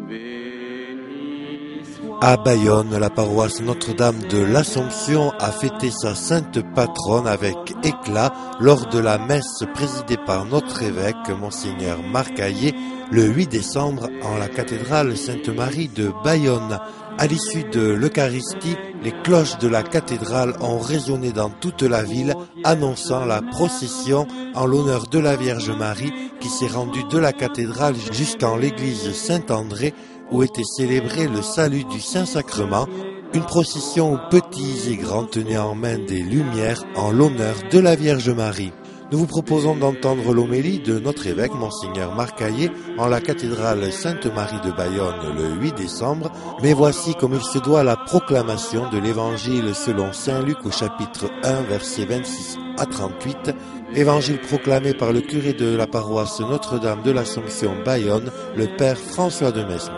À Bayonne, la paroisse Notre-Dame de l'Assomption a fêté sa sainte patronne avec éclat lors de la messe présidée par notre évêque, Monseigneur Marc Hayet, le 8 décembre en la cathédrale Sainte-Marie de Bayonne. À l'issue de l'Eucharistie, les cloches de la cathédrale ont résonné dans toute la ville, annonçant la procession en l'honneur de la Vierge Marie qui s'est rendue de la cathédrale jusqu'en l'église Saint-André, où était célébré le salut du Saint-Sacrement, une procession où petits et grands tenaient en main des lumières en l'honneur de la Vierge Marie. Nous vous proposons d'entendre l'homélie de notre évêque, Monseigneur Marc Hayet, en la cathédrale Sainte-Marie de Bayonne le 8 décembre, mais voici comme il se doit la proclamation de l'Évangile selon Saint Luc au chapitre 1, versets 26 à 38, Évangile proclamé par le curé de la paroisse Notre-Dame de l'Assomption Bayonne, le Père François de Mesmer.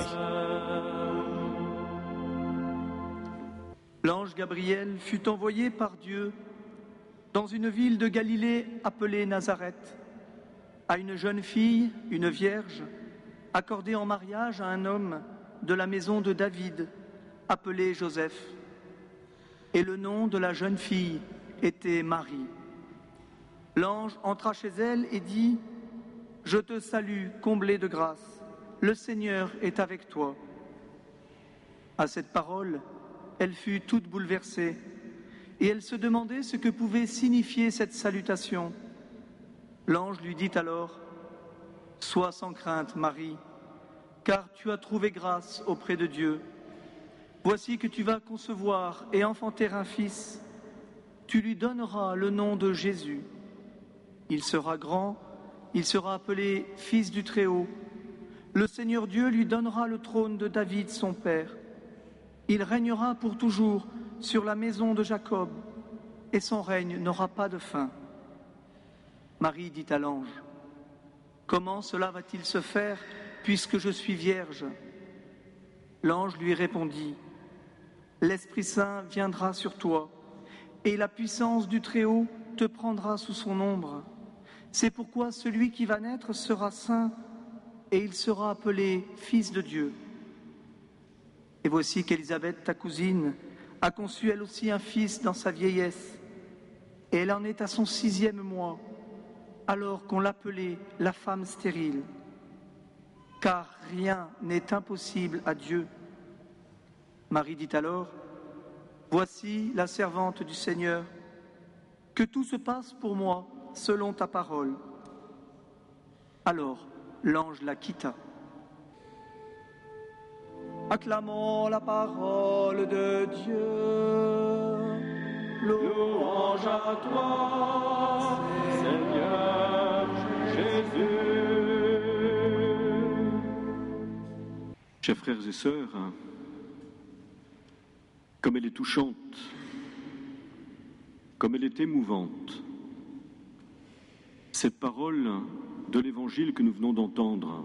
L'ange Gabriel fut envoyé par Dieu dans une ville de Galilée appelée Nazareth, à une jeune fille, une vierge, accordée en mariage à un homme de la maison de David, appelé Joseph. Et le nom de la jeune fille était Marie. L'ange entra chez elle et dit : « Je te salue, comblée de grâce, le Seigneur est avec toi. » À cette parole, elle fut toute bouleversée, et elle se demandait ce que pouvait signifier cette salutation. L'ange lui dit alors : « Sois sans crainte, Marie, car tu as trouvé grâce auprès de Dieu. Voici que tu vas concevoir et enfanter un fils. Tu lui donneras le nom de Jésus. Il sera grand, il sera appelé Fils du Très-Haut. Le Seigneur Dieu lui donnera le trône de David, son père. Il régnera pour toujours sur la maison de Jacob, et son règne n'aura pas de fin. » Marie dit à l'ange : « Comment cela va-t-il se faire, puisque je suis vierge ? » L'ange lui répondit : « L'Esprit Saint viendra sur toi, et la puissance du Très-Haut te prendra sous son ombre. C'est pourquoi celui qui va naître sera saint, et il sera appelé Fils de Dieu. Et voici qu'Élisabeth, ta cousine, a conçu elle aussi un fils dans sa vieillesse, et elle en est à son 6e mois, alors qu'on l'appelait la femme stérile. Car rien n'est impossible à Dieu. » Marie dit alors : « Voici la servante du Seigneur, que tout se passe pour moi selon ta parole. » Alors l'ange la quitta. Acclamons la parole de Dieu. Louange à toi, Seigneur Jésus. Chers frères et sœurs, comme elle est touchante, comme elle est émouvante, cette parole de l'Évangile que nous venons d'entendre,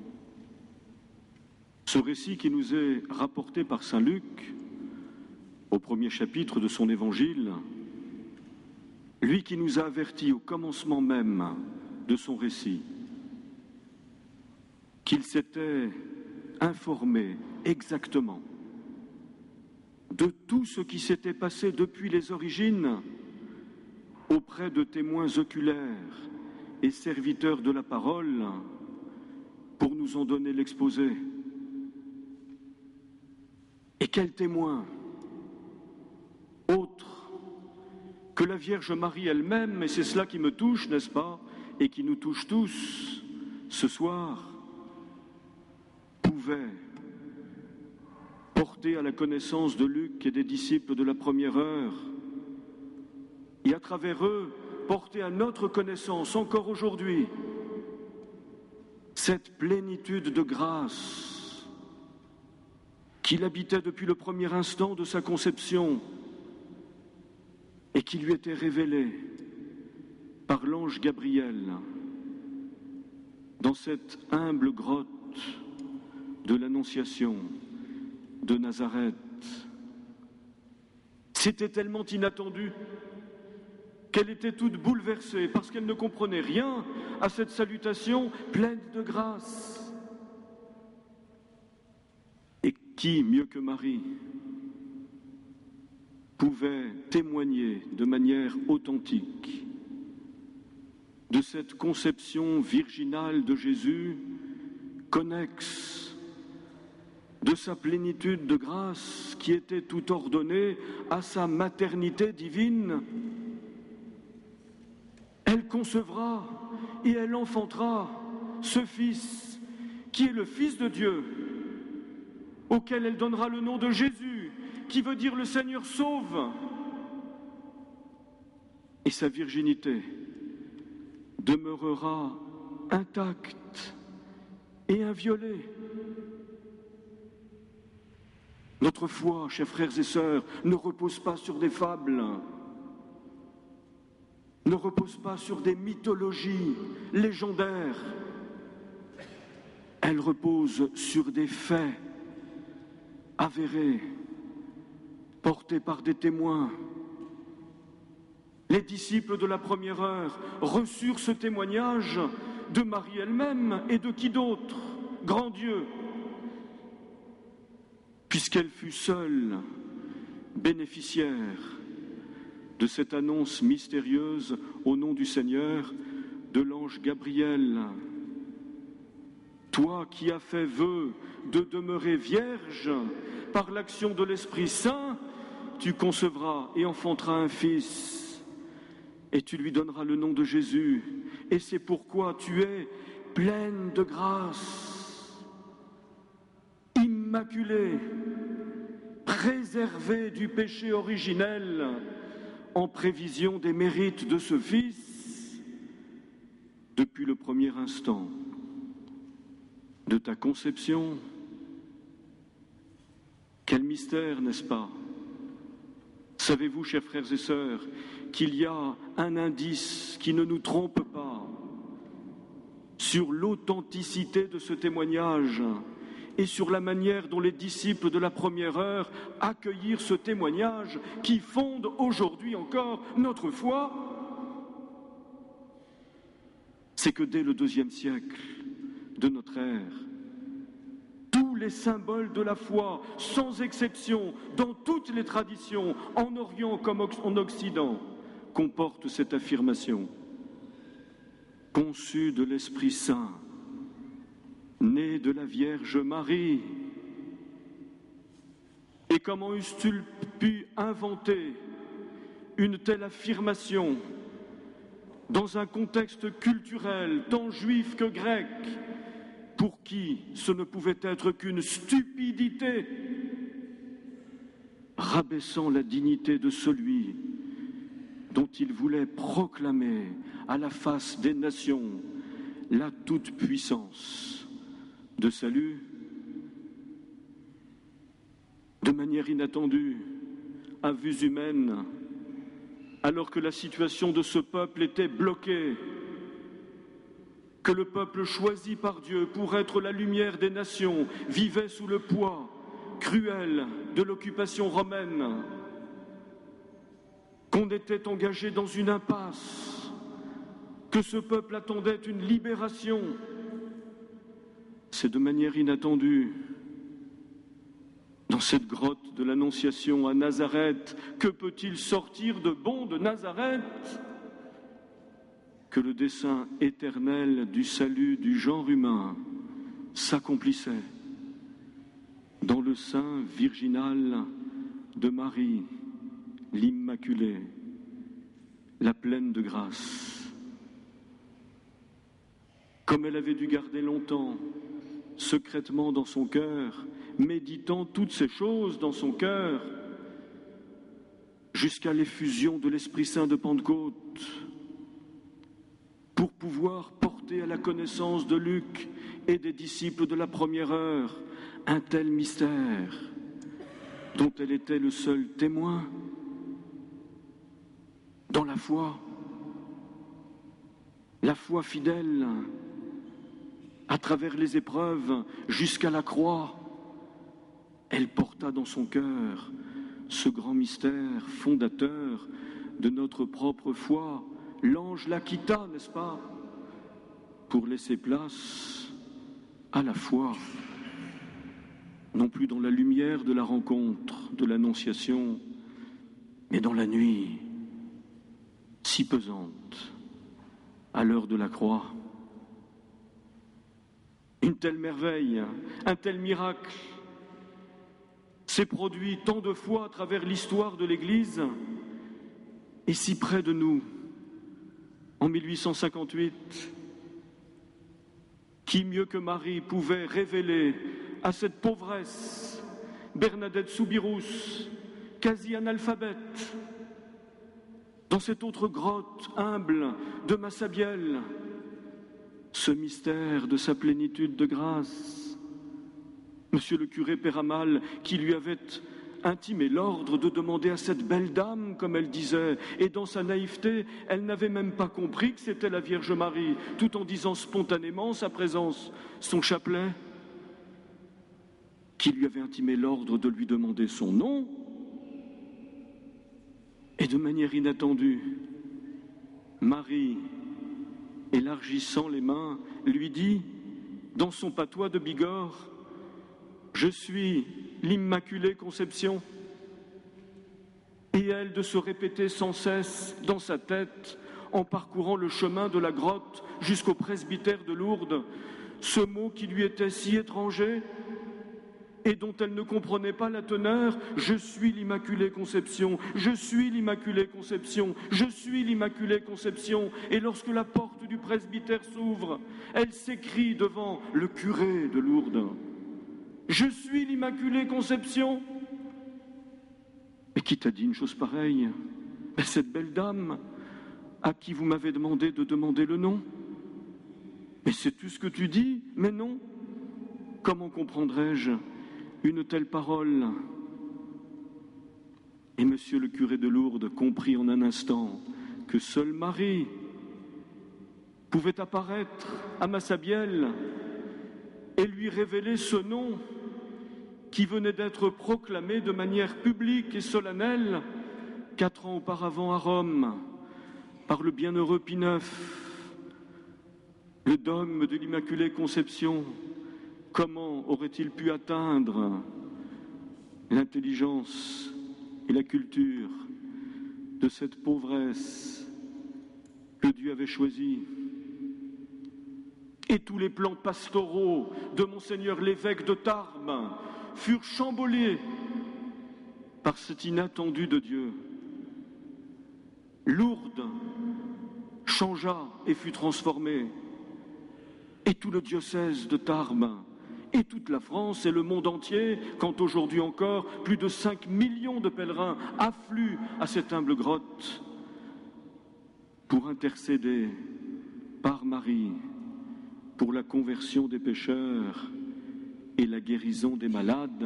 ce récit qui nous est rapporté par saint Luc au 1er chapitre de son Évangile, lui qui nous a avertis au commencement même de son récit qu'il s'était informé exactement de tout ce qui s'était passé depuis les origines auprès de témoins oculaires et serviteurs de la parole pour nous en donner l'exposé. Et quel témoin autre que la Vierge Marie elle-même, et c'est cela qui me touche, n'est-ce pas, et qui nous touche tous ce soir, pouvait porter à la connaissance de Luc et des disciples de la première heure, et à travers eux, porter à notre connaissance encore aujourd'hui cette plénitude de grâce qu'il habitait depuis le premier instant de sa conception et qui lui était révélée par l'ange Gabriel dans cette humble grotte de l'Annonciation de Nazareth. C'était tellement inattendu qu'elle était toute bouleversée parce qu'elle ne comprenait rien à cette salutation pleine de grâce. Qui, mieux que Marie, pouvait témoigner de manière authentique de cette conception virginale de Jésus, connexe de sa plénitude de grâce qui était tout ordonnée à sa maternité divine. Elle concevra et elle enfantera ce Fils qui est le Fils de Dieu, auquel elle donnera le nom de Jésus, qui veut dire le Seigneur sauve. Et sa virginité demeurera intacte et inviolée. Notre foi, chers frères et sœurs, ne repose pas sur des fables, ne repose pas sur des mythologies légendaires. Elle repose sur des faits avérés, portés par des témoins. Les disciples de la première heure reçurent ce témoignage de Marie elle-même et de qui d'autre? Grand Dieu, puisqu'elle fut seule bénéficiaire de cette annonce mystérieuse au nom du Seigneur de l'ange Gabriel. Toi qui as fait vœu de demeurer vierge par l'action de l'Esprit Saint, tu concevras et enfanteras un fils, et tu lui donneras le nom de Jésus. Et c'est pourquoi tu es pleine de grâce, immaculée, préservée du péché originel, en prévision des mérites de ce Fils, depuis le premier instant de ta conception. Quel mystère, n'est-ce pas? Savez-vous, chers frères et sœurs, qu'il y a un indice qui ne nous trompe pas sur l'authenticité de ce témoignage et sur la manière dont les disciples de la première heure accueillirent ce témoignage qui fonde aujourd'hui encore notre foi? C'est que dès le IIe siècle de notre ère, tous les symboles de la foi, sans exception, dans toutes les traditions, en Orient comme en Occident, comportent cette affirmation. Conçu de l'Esprit Saint, né de la Vierge Marie. Et comment eussent-ils pu inventer une telle affirmation dans un contexte culturel tant juif que grec, pour qui ce ne pouvait être qu'une stupidité, rabaissant la dignité de celui dont il voulait proclamer à la face des nations la toute-puissance de salut? De manière inattendue, à vue humaine, alors que la situation de ce peuple était bloquée, que le peuple choisi par Dieu pour être la lumière des nations vivait sous le poids cruel de l'occupation romaine, qu'on était engagé dans une impasse, que ce peuple attendait une libération. C'est de manière inattendue, dans cette grotte de l'Annonciation à Nazareth, que peut-il sortir de bon de Nazareth? Que le dessein éternel du salut du genre humain s'accomplissait dans le sein virginal de Marie, l'Immaculée, la pleine de grâce. Comme elle avait dû garder longtemps, secrètement dans son cœur, méditant toutes ces choses dans son cœur, jusqu'à l'effusion de l'Esprit Saint de Pentecôte, pour pouvoir porter à la connaissance de Luc et des disciples de la première heure un tel mystère dont elle était le seul témoin dans la foi fidèle à travers les épreuves jusqu'à la croix. Elle porta dans son cœur ce grand mystère fondateur de notre propre foi. L'ange la quitta, n'est-ce pas, pour laisser place à la foi. non plus dans la lumière de la rencontre, de l'Annonciation, mais dans la nuit si pesante, à l'heure de la croix. Une telle merveille, un tel miracle s'est produit tant de fois à travers l'histoire de l'Église et si près de nous, en 1858. Qui mieux que Marie pouvait révéler à cette pauvresse, Bernadette Soubirous, quasi analphabète, dans cette autre grotte humble de Massabielle, ce mystère de sa plénitude de grâce. Monsieur le curé Péramal, qui lui avait intimé l'ordre de demander à cette belle dame, comme elle disait, et dans sa naïveté, elle n'avait même pas compris que c'était la Vierge Marie, tout en disant spontanément sa présence, son chapelet, qui lui avait intimé l'ordre de lui demander son nom, et de manière inattendue, Marie, élargissant les mains, lui dit, dans son patois de Bigorre, « Je suis l'Immaculée Conception ». Et elle de se répéter sans cesse dans sa tête, en parcourant le chemin de la grotte jusqu'au presbytère de Lourdes, ce mot qui lui était si étranger et dont elle ne comprenait pas la teneur, « Je suis l'Immaculée Conception, je suis l'Immaculée Conception, je suis l'Immaculée Conception ». Et lorsque la porte du presbytère s'ouvre, elle s'écrie devant le curé de Lourdes, « Je suis l'Immaculée Conception ». Et qui t'a dit une chose pareille? Cette belle dame à qui vous m'avez demandé de demander le nom. Mais c'est tout ce que tu dis? Mais non. Comment comprendrais-je une telle parole? Et monsieur le curé de Lourdes comprit en un instant que seule Marie pouvait apparaître à Massabielle et lui révéler ce nom qui venait d'être proclamé de manière publique et solennelle 4 ans auparavant à Rome par le bienheureux Pie IX. Le dogme de l'Immaculée Conception, comment aurait-il pu atteindre l'intelligence et la culture de cette pauvresse que Dieu avait choisie? Et tous les plans pastoraux de Monseigneur l'évêque de Tarbes furent chamboulés par cet inattendu de Dieu. Lourdes changea et fut transformée. Et tout le diocèse de Tarbes, et toute la France et le monde entier, quand aujourd'hui encore plus de 5 millions de pèlerins affluent à cette humble grotte pour intercéder par Marie pour la conversion des pécheurs et la guérison des malades.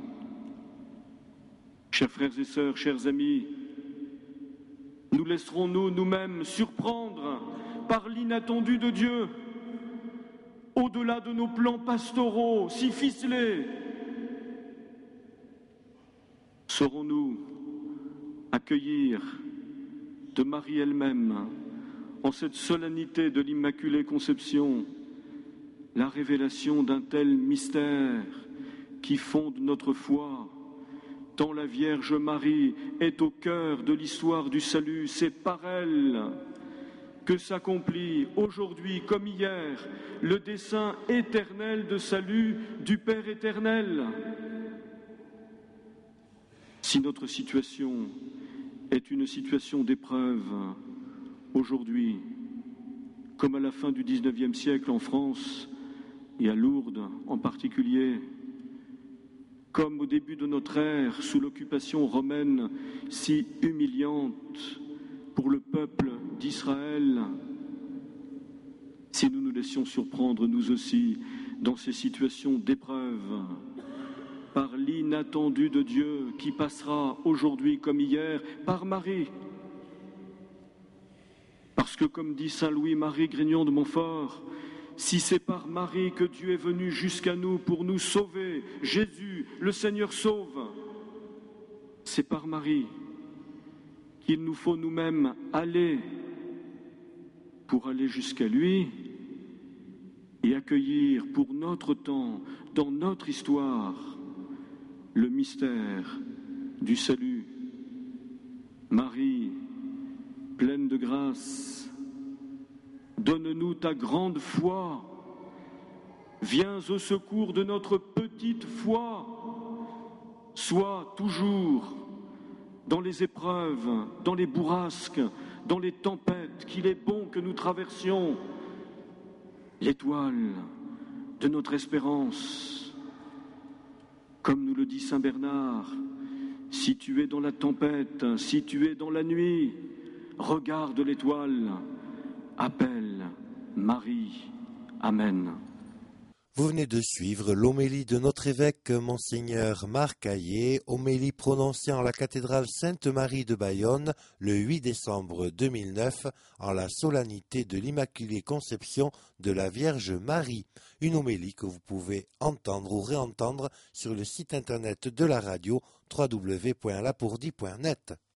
Chers frères et sœurs, chers amis, nous laisserons-nous nous-mêmes surprendre par l'inattendu de Dieu, au-delà de nos plans pastoraux si ficelés? Saurons-nous accueillir de Marie elle-même, en cette solennité de l'Immaculée Conception, la révélation d'un tel mystère qui fonde notre foi, tant la Vierge Marie est au cœur de l'histoire du salut, c'est par elle que s'accomplit aujourd'hui comme hier le dessein éternel de salut du Père éternel. Si notre situation est une situation d'épreuve aujourd'hui, comme à la fin du XIXe siècle en France et à Lourdes en particulier, comme au début de notre ère sous l'occupation romaine si humiliante pour le peuple d'Israël, si nous nous laissions surprendre nous aussi dans ces situations d'épreuve par l'inattendu de Dieu qui passera aujourd'hui comme hier par Marie. Parce que comme dit saint Louis-Marie Grignon de Montfort, si c'est par Marie que Dieu est venu jusqu'à nous pour nous sauver, Jésus, le Seigneur sauve, c'est par Marie qu'il nous faut nous-mêmes aller pour aller jusqu'à lui et accueillir pour notre temps, dans notre histoire, le mystère du salut. Marie, pleine de grâce, donne-nous ta grande foi. Viens au secours de notre petite foi. Sois toujours dans les épreuves, dans les bourrasques, dans les tempêtes qu'il est bon que nous traversions, l'étoile de notre espérance. Comme nous le dit saint Bernard, si tu es dans la tempête, si tu es dans la nuit, regarde l'étoile, appelle Marie. Amen. Vous venez de suivre l'homélie de notre évêque Monseigneur Marc Hayet, homélie prononcée en la cathédrale Sainte-Marie de Bayonne le 8 décembre 2009 en la solennité de l'Immaculée Conception de la Vierge Marie. Une homélie que vous pouvez entendre ou réentendre sur le site internet de la radio www.lapourdie.net.